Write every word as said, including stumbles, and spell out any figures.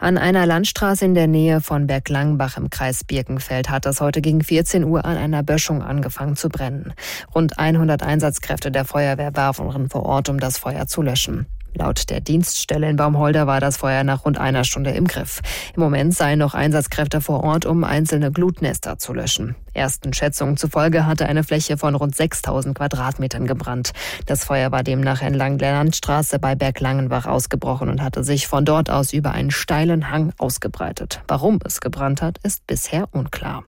An einer Landstraße in der Nähe von Berglangenbach im Kreis Birkenfeld hat es heute gegen vierzehn Uhr an einer Böschung angefangen zu brennen. Rund hundert Einsatzkräfte der Feuerwehr waren vor Ort, um das Feuer zu löschen. Laut der Dienststelle in Baumholder war das Feuer nach rund einer Stunde im Griff. Im Moment seien noch Einsatzkräfte vor Ort, um einzelne Glutnester zu löschen. Ersten Schätzungen zufolge hatte eine Fläche von rund sechstausend Quadratmetern gebrannt. Das Feuer war demnach entlang der Landstraße bei Berglangenbach ausgebrochen und hatte sich von dort aus über einen steilen Hang ausgebreitet. Warum es gebrannt hat, ist bisher unklar.